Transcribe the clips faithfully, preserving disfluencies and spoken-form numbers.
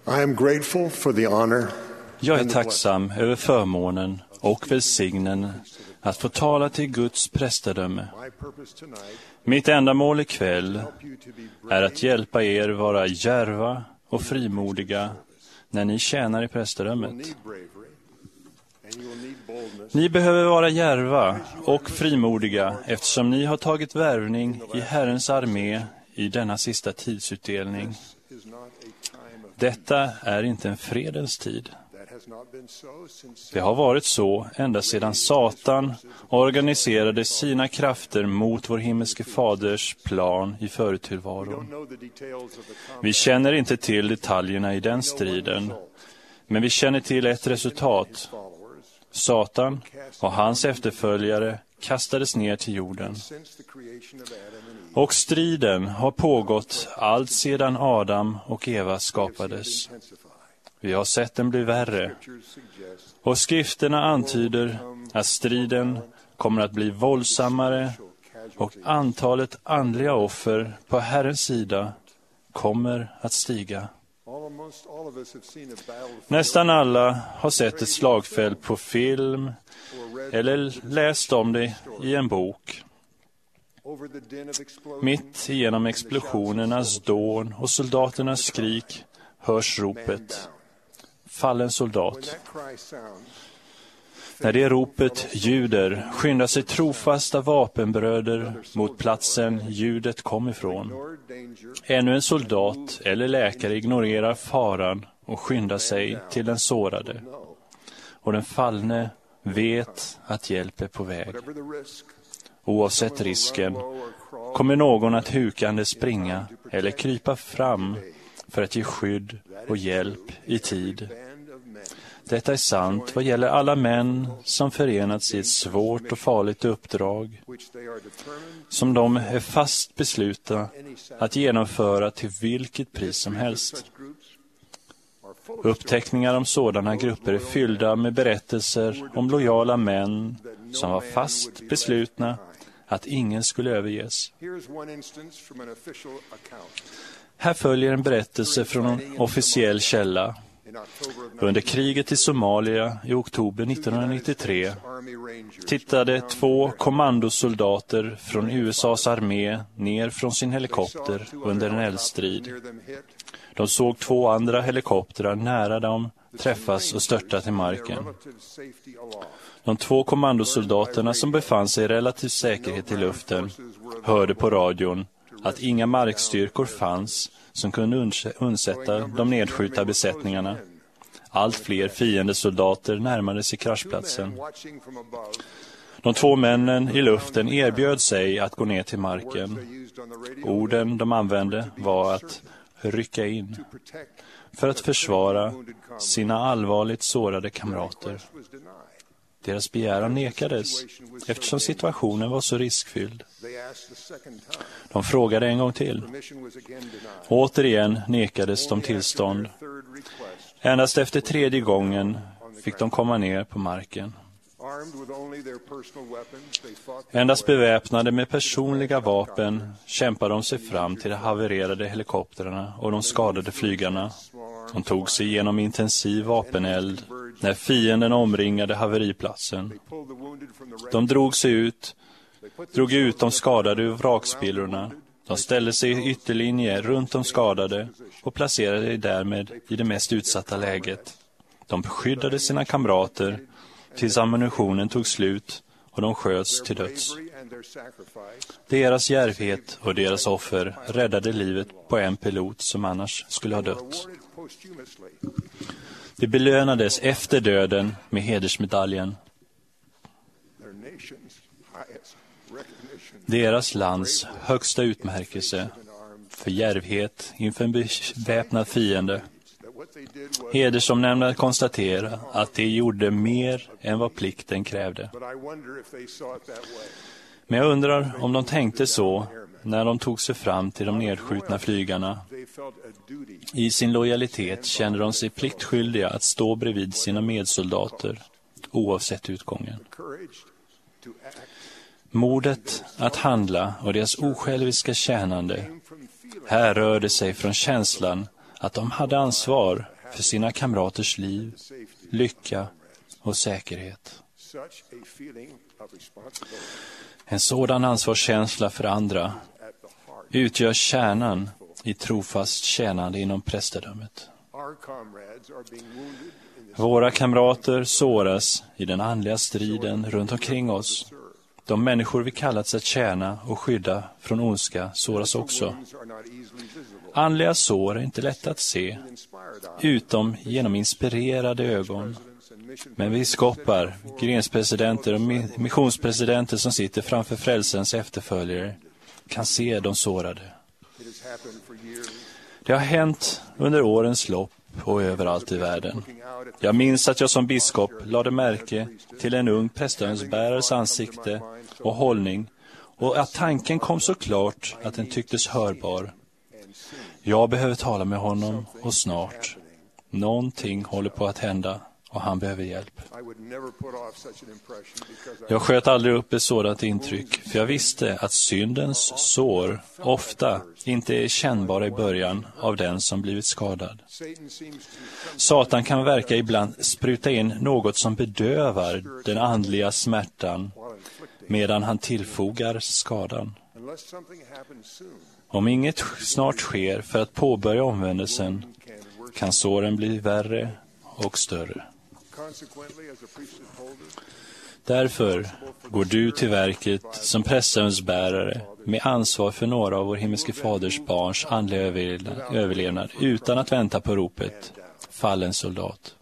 I am grateful for the honor. Jag är tacksam över förmånen och välsignen att få tala till Guds prästedöme. Mitt ändamål ikväll är att hjälpa er vara djärva och frimodiga när ni tjänar i prästedömet. Ni behöver vara djärva och frimodiga eftersom ni har tagit värvning i Herrens armé i denna sista tidsutdelning. Detta är inte en fredens tid. Det har varit så ända sedan Satan organiserade sina krafter mot vår himmelske faders plan i förutillvaron. Vi känner inte till detaljerna i den striden, men vi känner till ett resultat. Satan och hans efterföljare kastades ner till jorden. Och striden har pågått allt sedan Adam och Eva skapades. Vi har sett den bli värre. Och skrifterna antyder att striden kommer att bli våldsammare och antalet andliga offer på Herrens sida kommer att stiga. Nästan alla har sett ett slagfält på film eller läst om det i en bok. Mitt igenom explosionernas dån och soldaternas skrik hörs ropet: fallen soldat. När det ropet ljuder skyndar sig trofasta vapenbröder mot platsen ljudet kom ifrån. Ännu en soldat eller läkare ignorerar faran och skyndar sig till den sårade. Och den fallne vet att hjälp är på väg. Oavsett risken kommer någon att hukande springa eller krypa fram för att ge skydd och hjälp i tid. Detta är sant vad gäller alla män som förenats i ett svårt och farligt uppdrag som de är fast beslutna att genomföra till vilket pris som helst. Uppteckningar om sådana grupper är fyllda med berättelser om lojala män som var fast beslutna att ingen skulle överges. Här följer en berättelse från en officiell källa. Under kriget i Somalia i oktober nittonhundranittiotre tittade två kommandosoldater från U S A:s armé ner från sin helikopter under en eldstrid. De såg två andra helikoptrar nära dem träffas och störta till marken. De två kommandosoldaterna som befann sig i relativ säkerhet i luften hörde på radion att inga markstyrkor fanns som kunde undsätta de nedskjutna besättningarna. Allt fler fiendesoldater närmade sig kraschplatsen. De två männen i luften erbjöd sig att gå ner till marken. Orden de använde var att rycka in för att försvara sina allvarligt sårade kamrater. Deras begäran nekades eftersom situationen var så riskfylld. De frågade en gång till. Återigen nekades de tillstånd. Endast efter tredje gången fick de komma ner på marken. Endast beväpnade med personliga vapen kämpade de sig fram till de havererade helikoptrarna och de skadade flygarna. De tog sig igenom intensiv vapeneld när fienden omringade haveriplatsen. De drog sig ut, drog ut de skadade ur vrakspillrorna. De ställde sig i ytterlinje runt de skadade och placerade sig därmed i det mest utsatta läget. De beskyddade sina kamrater tills ammunitionen tog slut och de sköts till döds. Deras djärvhet och deras offer räddade livet på en pilot som annars skulle ha dött. De belönades efter döden med hedersmedaljen. Deras lands högsta utmärkelse för djärvhet inför en beväpnad fiende. Hedersomnämnda konstaterar att de gjorde mer än vad plikten krävde. Men jag undrar om de tänkte så när de tog sig fram till de nedskjutna flygarna. I sin lojalitet kände de sig pliktskyldiga att stå bredvid sina medsoldater, oavsett utgången. Modet att handla och deras osjälviska tjänande härrörde sig från känslan att de hade ansvar för sina kamraters liv, lycka och säkerhet. En sådan ansvarskänsla för andra utgör kärnan i trofast tjänande inom prästedömet. Våra kamrater såras i den andliga striden runt omkring oss. De människor vi kallats att tjäna och skydda från ondska såras också. Andliga sår är inte lätt att se, utom genom inspirerade ögon. Men biskopar, grenspresidenter och missionspresidenter som sitter framför frälsens efterföljare kan se de sårade. Det har hänt under årens lopp och överallt i världen. Jag minns att jag som biskop lade märke till en ung prästönsbärares ansikte och hållning, och att tanken kom så klart att den tycktes hörbar. Jag behöver tala med honom, och snart. Någonting håller på att hända och han behöver hjälp. Jag sköt aldrig upp ett sådant intryck, för jag visste att syndens sår ofta inte är kännbara i början av den som blivit skadad. Satan kan verka ibland spruta in något som bedövar den andliga smärtan medan han tillfogar skadan. Om inget snart sker för att påbörja omvändelsen kan såren bli värre och större. Därför går du till verket som prästönsbärare med ansvar för några av vår himmelske faders barns andliga överlevnad utan att vänta på ropet, fallen soldat.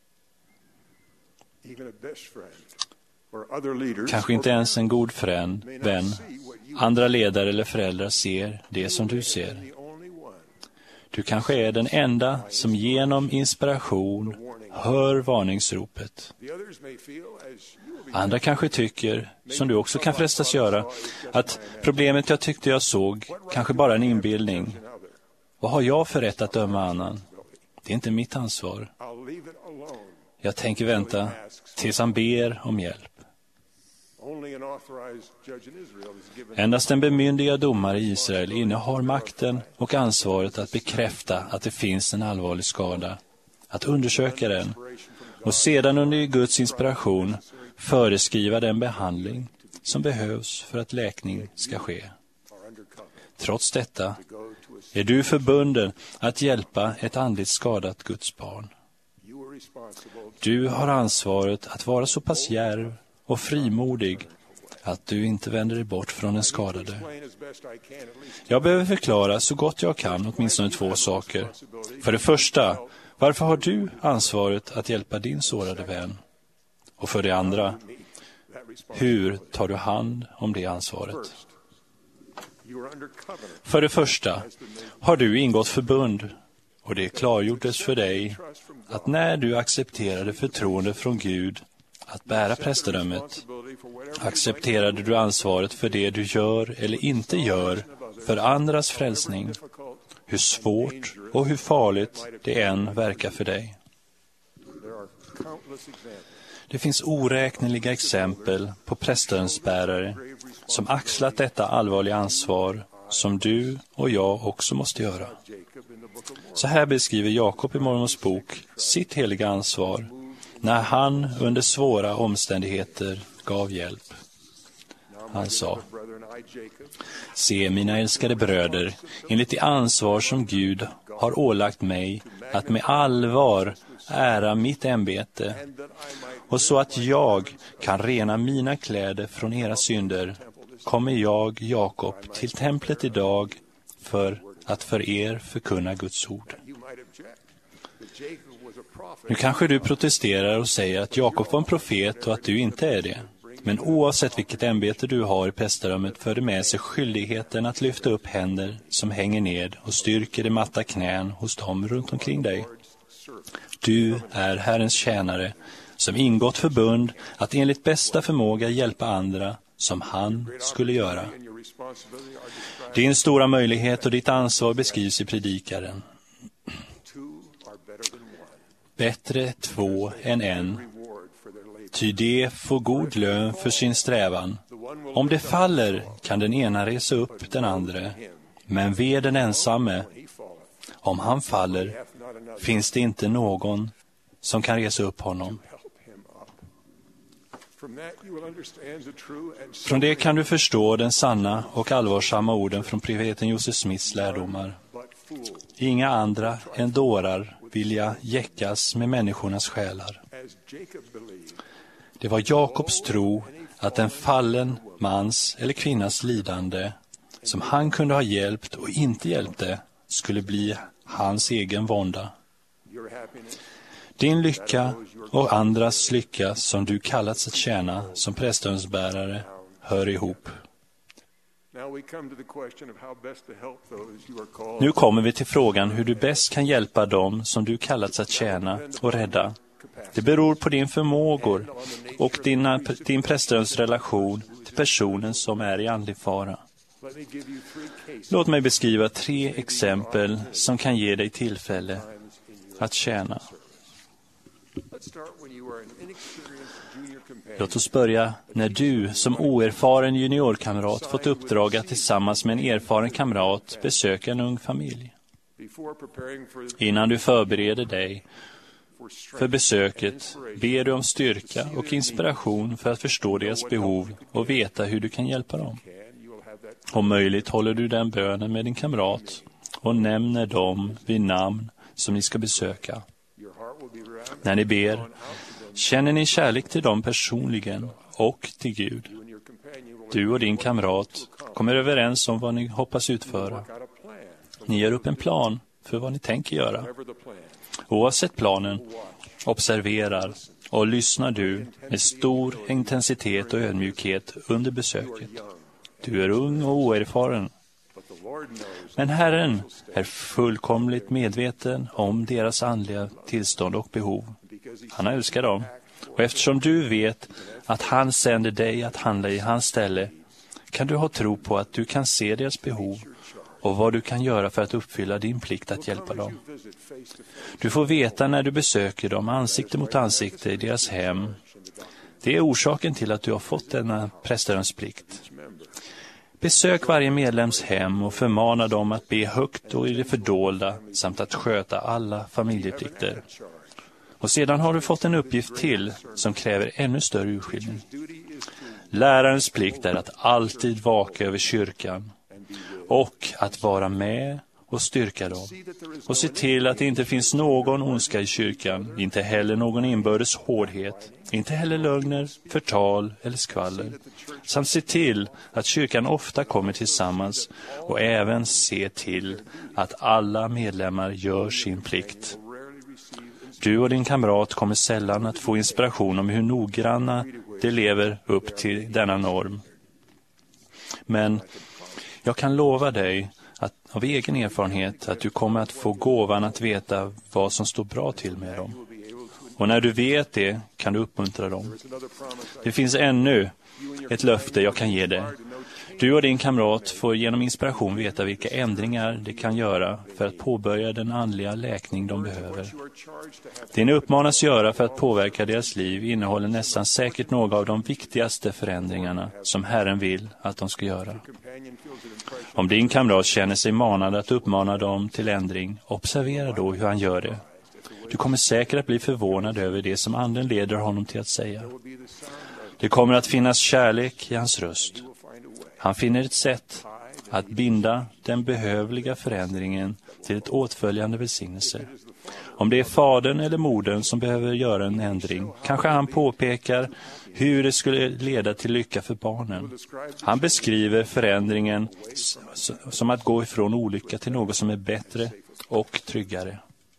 Kanske inte ens en god frän, vän, andra ledare eller föräldrar ser det som du ser. Du kanske är den enda som genom inspiration hör varningsropet. Andra kanske tycker, som du också kan frestas göra, att problemet jag tyckte jag såg kanske bara en inbildning. Vad har jag för rätt att döma annan? Det är inte mitt ansvar. Jag tänker vänta tills han ber om hjälp. Endast en bemyndigad domare i Israel innehar makten och ansvaret att bekräfta att det finns en allvarlig skada, att undersöka den och sedan under Guds inspiration föreskriva den behandling som behövs för att läkning ska ske. Trots detta är du förbunden att hjälpa ett andligt skadat Guds barn. Du har ansvaret att vara så pass djärv och frimodig att du inte vänder dig bort från den skadade. Jag behöver förklara så gott jag kan åtminstone två saker. För det första, varför har du ansvaret att hjälpa din sårade vän? Och för det andra, hur tar du hand om det ansvaret? För det första har du ingått förbund, och det klargjordes för dig att när du accepterade förtroende från Gud att bära prästedömet, accepterade du ansvaret för det du gör eller inte gör för andras frälsning, hur svårt och hur farligt det än verkar för dig. Det finns oräkneliga exempel på prästönsbärare som axlat detta allvarliga ansvar som du och jag också måste göra. Så här beskriver Jakob i Mormons bok sitt heliga ansvar när han under svåra omständigheter gav hjälp. Han sa: Se, mina älskade bröder, enligt det ansvar som Gud har ålagt mig att med allvar ära mitt ämbete, och så att jag kan rena mina kläder från era synder, kommer jag, Jakob, till templet idag för att för er förkunna Guds ord. Nu kanske du protesterar och säger att Jakob var en profet och att du inte är det. Men oavsett vilket ämbete du har i prästedömet för det med sig skyldigheten att lyfta upp händer som hänger ned och styrker de matta knän hos dem runt omkring dig. Du är Herrens tjänare som ingått förbund att enligt bästa förmåga hjälpa andra som han skulle göra. Din stora möjlighet och ditt ansvar beskrivs i predikaren. Bättre två än en, ty det får god lön för sin strävan. Om det faller kan den ena resa upp den andra, men ve den ensamme. Om han faller finns det inte någon som kan resa upp honom. Från det kan du förstå den sanna och allvarsamma orden från profeten Joseph Smiths lärdomar. Inga andra än dårar vilja jäckas med människornas själar. Det var Jakobs tro att en fallen mans eller kvinnas lidande som han kunde ha hjälpt och inte hjälpte skulle bli hans egen vånda. Din lycka och andras lycka som du kallats att tjäna som prästönsbärare hör ihop. Nu kommer vi till frågan hur du bäst kan hjälpa dem som du kallats att tjäna och rädda. Det beror på din förmågor och dina, din prästönsrelation till personen som är i andlig fara. Låt mig beskriva tre exempel som kan ge dig tillfälle att tjäna. Låt oss börja när du som oerfaren juniorkamrat fått uppdrag att tillsammans med en erfaren kamrat besöka en ung familj. Innan du förbereder dig för besöket ber du om styrka och inspiration för att förstå deras behov och veta hur du kan hjälpa dem. Om möjligt håller du den bönen med din kamrat och nämner dem vid namn som ni ska besöka. När ni ber, känner ni kärlek till dem personligen och till Gud. Du och din kamrat kommer överens om vad ni hoppas utföra. Ni gör upp en plan för vad ni tänker göra. Oavsett planen observerar och lyssnar du med stor intensitet och ödmjukhet under besöket. Du är ung och oerfaren. Men Herren är fullkomligt medveten om deras andliga tillstånd och behov. Han älskar dem. Och eftersom du vet att han sänder dig att handla i hans ställe kan du ha tro på att du kan se deras behov och vad du kan göra för att uppfylla din plikt att hjälpa dem. Du får veta när du besöker dem ansikte mot ansikte i deras hem. Det är orsaken till att du har fått denna prästörens plikt. Besök varje medlems hem och förmana dem att be högt och i det fördolda samt att sköta alla familjeplikter. Och sedan har du fått en uppgift till som kräver ännu större urskiljning. Lärarens plikt är att alltid vaka över kyrkan och att vara med och styrka dem. Och se till att det inte finns någon ondska i kyrkan, inte heller någon inbördes hårdhet, inte heller lögner, förtal eller skvaller. Samt se till att kyrkan ofta kommer tillsammans och även se till att alla medlemmar gör sin plikt. Du och din kamrat kommer sällan att få inspiration om hur noggranna de lever upp till denna norm. Men jag kan lova dig att av egen erfarenhet att du kommer att få gåvan att veta vad som står bra till med dem. Och när du vet det kan du uppmuntra dem. Det finns ännu ett löfte jag kan ge dig. Du och din kamrat får genom inspiration veta vilka ändringar de kan göra för att påbörja den andliga läkning de behöver. Det ni uppmanas göra för att påverka deras liv innehåller nästan säkert några av de viktigaste förändringarna som Herren vill att de ska göra. Om din kamrat känner sig manad att uppmana dem till ändring, observera då hur han gör det. Du kommer säkert att bli förvånad över det som anden leder honom till att säga. Det kommer att finnas kärlek i hans röst. Han finner ett sätt att binda den behövliga förändringen till ett åtföljande välsignelse. Om det är fadern eller modern som behöver göra en ändring, kanske han påpekar hur det skulle leda till lycka för barnen. Han beskriver förändringen som att gå ifrån olycka till något som är bättre och tryggare.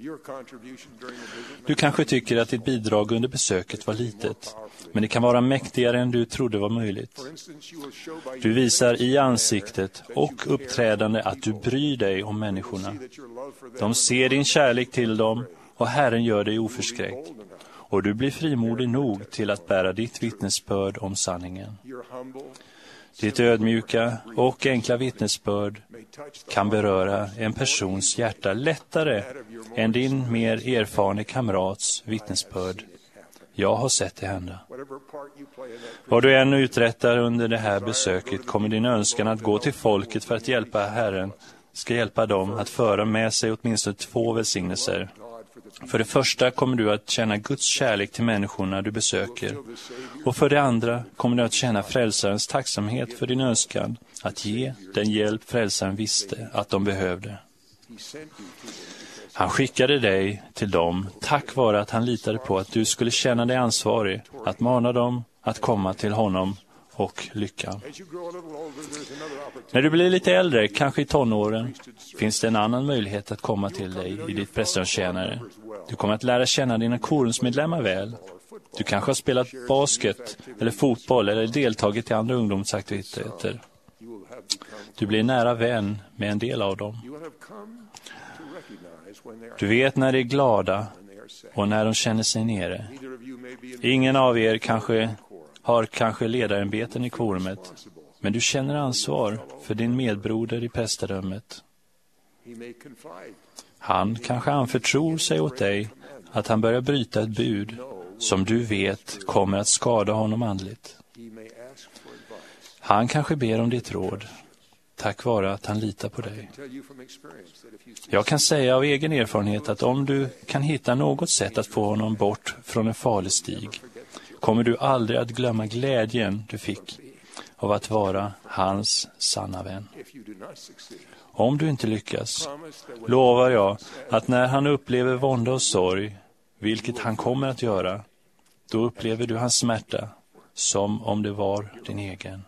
Du kanske tycker att ditt bidrag under besöket var litet, men det kan vara mäktigare än du trodde var möjligt. Du visar i ansiktet och uppträdande att du bryr dig om människorna. De ser din kärlek till dem och Herren gör dig oförskräckt. Och du blir frimodig nog till att bära ditt vittnesbörd om sanningen. Ditt ödmjuka och enkla vittnesbörd kan beröra en persons hjärta lättare än din mer erfarne kamrats vittnesbörd. Jag har sett det hända. Vad du än uträttar under det här besöket kommer din önskan att gå till folket för att hjälpa Herren ska hjälpa dem att föra med sig åtminstone två välsignelser. För det första kommer du att känna Guds kärlek till människorna du besöker. Och för det andra kommer du att känna frälsarens tacksamhet för din önskan att ge den hjälp frälsaren visste att de behövde. Han skickade dig till dem tack vare att han litade på att du skulle känna dig ansvarig att mana dem att komma till honom och lyckan. När du blir lite äldre, kanske i tonåren, finns det en annan möjlighet att komma till dig i ditt prästgårdstjänare. Du kommer att lära känna dina korumsmedlemmar väl. Du kanske har spelat basket eller fotboll eller deltagit i andra ungdomsaktiviteter. Du blir nära vän med en del av dem. Du vet när de är glada och när de känner sig nere. Ingen av er kanske har kanske ledarämbeten i korumet, men du känner ansvar för din medbroder i prästadömet. Han kanske anförtror sig åt dig att han börjar bryta ett bud som du vet kommer att skada honom andligt. Han kanske ber om ditt råd, tack vare att han litar på dig. Jag kan säga av egen erfarenhet att om du kan hitta något sätt att få honom bort från en farlig stig, kommer du aldrig att glömma glädjen du fick av att vara hans sanna vän. Om du inte lyckas, lovar jag att när han upplever vånda och sorg, vilket han kommer att göra, då upplever du hans smärta som om det var din egen.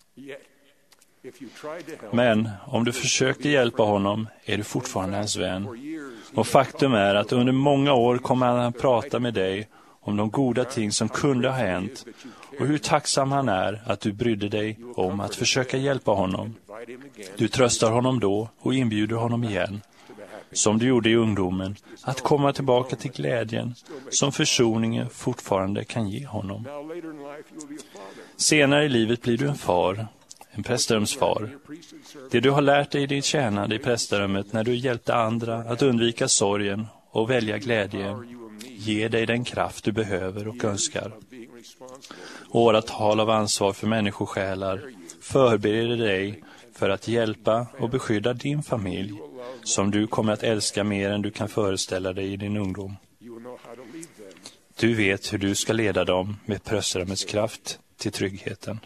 Men om du försökte hjälpa honom är du fortfarande hans vän. Och faktum är att under många år kommer han att prata med dig om de goda ting som kunde ha hänt och hur tacksam han är att du brydde dig om att försöka hjälpa honom. Du tröstar honom då och inbjuder honom igen, som du gjorde i ungdomen, att komma tillbaka till glädjen som försoningen fortfarande kan ge honom. Senare i livet blir du en far, en prästrumsfar. Det du har lärt dig i din tjänande i prästrummet när du hjälpte andra att undvika sorgen och välja glädjen ger dig den kraft du behöver och önskar. Åratal av ansvar för människosjälar förbereder dig för att hjälpa och beskydda din familj som du kommer att älska mer än du kan föreställa dig i din ungdom. Du vet hur du ska leda dem med prästrummets kraft till tryggheten.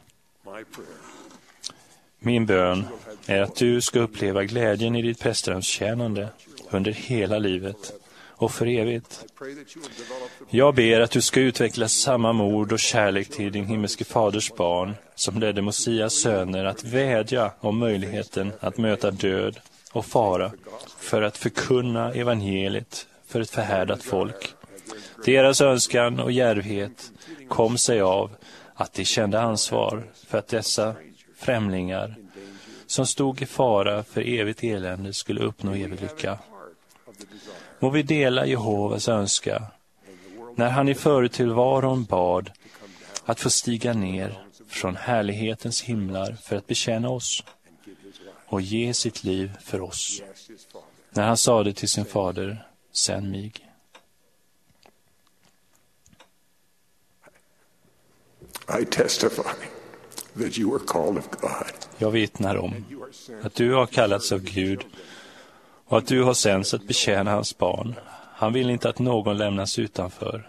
Min bön är att du ska uppleva glädjen i ditt prästrumstjänande under hela livet och för evigt. Jag ber att du ska utveckla samma mod och kärlek till din himmelske faders barn som ledde Mosias söner att vädja om möjligheten att möta död och fara för att förkunna evangeliet för ett förhärdat folk. Deras önskan och djärvhet kom sig av att de kände ansvar för att dessa främlingar som stod i fara för evigt elände skulle uppnå evig lycka. Må vi dela Jehovas önska när han i förutillvaron bad att få stiga ner från härlighetens himlar för att betjäna oss och ge sitt liv för oss. När han sade till sin fader, sänd mig. I testify that you are called of God. Jag vittnar om att du har kallats av Gud och att du har sänts att betjäna hans barn. Han vill inte att någon lämnas utanför.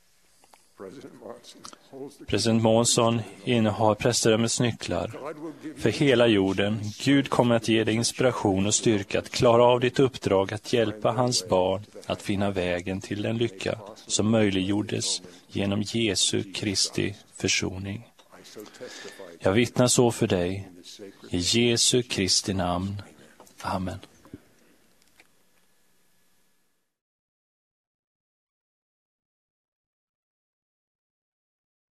President Monson innehar prästrummets nycklar för hela jorden. Gud kommer att ge dig inspiration och styrka att klara av ditt uppdrag att hjälpa hans barn att finna vägen till den lycka som möjliggjordes genom Jesu Kristi försoning. Jag vittnar så för dig i Jesu Kristi namn. Amen.